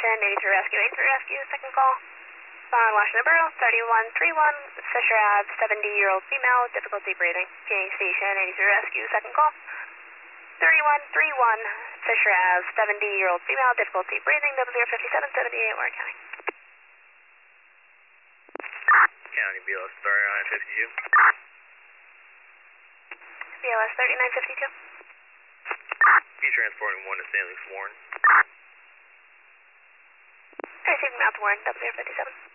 Station, 83 Rescue, 83 Rescue, second call. On Washington Borough, 3131, Fisher Ave, 70-year-old female, difficulty breathing. PA Station, 83 Rescue, second call. 3131, Fisher Ave, 70-year-old female, difficulty breathing, 005778, Warren County. County BLS 3952. BLS 3952. Be transporting 1 to St. Luke's Warren. Receiving Mount Warren, 0057.